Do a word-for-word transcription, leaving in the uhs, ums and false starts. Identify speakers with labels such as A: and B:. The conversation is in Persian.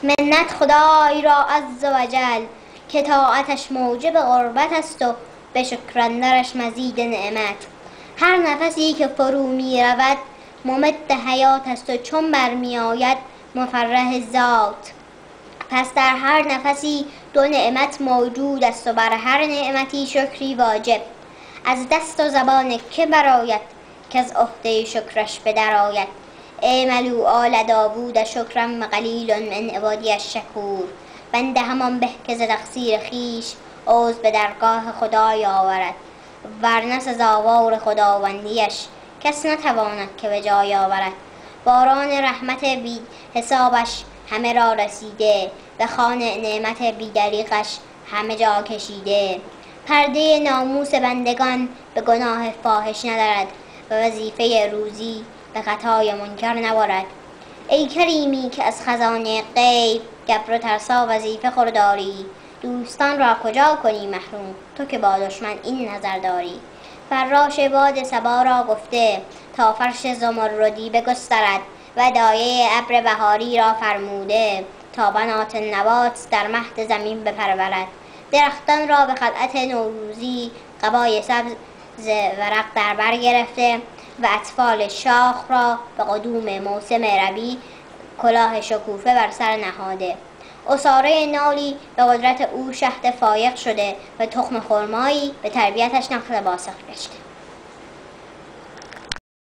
A: منت خدای را عز و جل که طاعتش موجب قربت است و به شکر اندرش مزید نعمت. هر نفسی که فرو می رود ممد حیات است و چون برمی آید مفرح ذات. پس در هر نفسی دو نعمت موجود است و بر هر نعمتی شکری واجب. از دست و زبان که برآید که از عهده شکرش بدرآید. اعملوا آل داوود شکرا و قلیل من عبادی الشکور. بنده همان به که ز تقصیر خویش عذر به درگاه خدای آورد، ورنه سزاوار خداوندیش کس نتواند که به جای آورد. باران رحمت بی حسابش همه را رسیده، به خوان نعمت بی دریغش همه جا کشیده. پرده ناموس بندگان به گناه فاحش ندارد و وظیفه روزی به خطای منکر نبرد. ای کریمی که از خزانه غیب گبر و ترسا وظیفه خورداری. دوستان را کجا کنی محروم تو که با دشمن این نظر داری. فراش باد صبا را گفته تا فرش زمردی بگسترد و دایه ابر بهاری را فرموده تا بنات نبات در مهد زمین بپرورد. درختان را به خلعت نوروزی قبای سبز ورق در بر گرفته و اطفال شاخ را به قدوم موسم ربیع کلاه شکوفه بر سر نهاده. عصاره نالی به قدرت او شهد فایق شده و تخم خرمایی به تربیتش نخل باسق گشته.